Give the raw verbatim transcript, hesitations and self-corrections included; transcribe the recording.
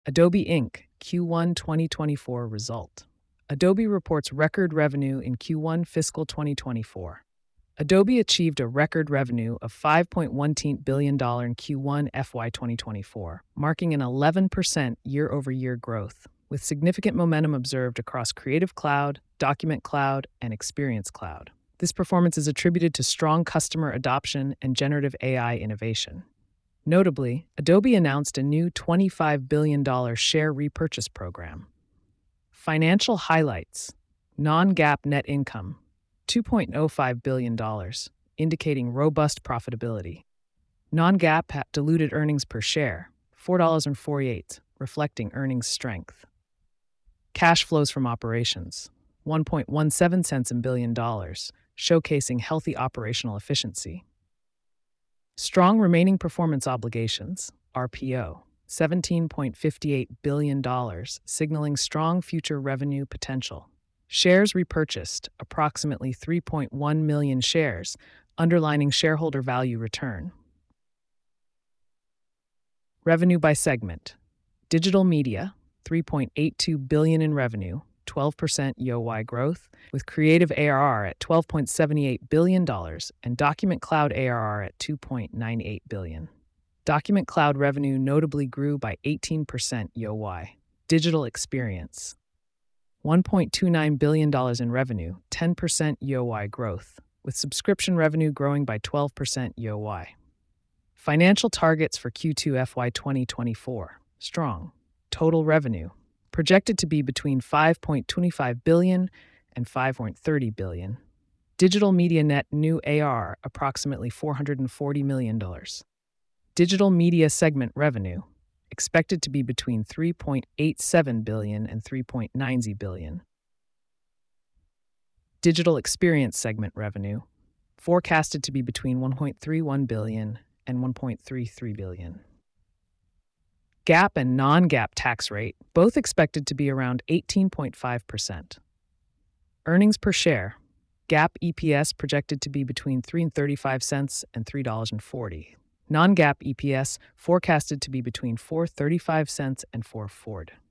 Adobe Incorporated. Q one twenty twenty-four result. Adobe reports record revenue in Q one fiscal twenty twenty-four. Adobe achieved a record revenue of five point one zero billion dollars in Q one F Y twenty twenty-four, marking an eleven percent year-over-year growth, with significant momentum observed across Creative Cloud, Document Cloud, and Experience Cloud. This performance is attributed to strong customer adoption and generative A I innovation. Notably, Adobe announced a new twenty-five billion dollars share repurchase program. Financial highlights: non-GAAP net income, two point zero five billion dollars, indicating robust profitability. Non-GAAP diluted earnings per share, four dollars and forty-eight cents, reflecting earnings strength. Cash flows from operations, one point one seven cents in billion dollars, showcasing healthy operational efficiency. Strong remaining performance obligations, R P O, seventeen point five eight billion dollars, signaling strong future revenue potential. Shares repurchased, approximately three point one million shares, underlining shareholder value return. Revenue by segment. Digital Media, three point eight two billion dollars in revenue, twelve percent Y O Y growth, with Creative A R R at twelve point seven eight billion dollars and Document Cloud A R R at two point nine eight billion dollars. Document Cloud revenue notably grew by eighteen percent Y O Y. Digital Experience, one point two nine billion dollars in revenue, ten percent Y O Y growth, with subscription revenue growing by twelve percent Y O Y. Financial targets for Q two F Y twenty twenty-four. Strong. Total revenue projected to be between five point two five billion dollars and five point three zero billion dollars. Digital Media net new A R R approximately four hundred forty million dollars. Digital Media segment revenue expected to be between three point eight seven billion dollars and three point nine zero billion dollars. Digital Experience segment revenue forecasted to be between one point three one billion dollars and one point three three billion dollars. GAAP and non-GAAP tax rate both expected to be around eighteen point five percent. Earnings per share, GAAP E P S projected to be between three dollars and thirty-five cents and three dollars and forty cents. Non-GAAP E P S forecasted to be between four dollars and thirty-five cents and four dollars and forty cents.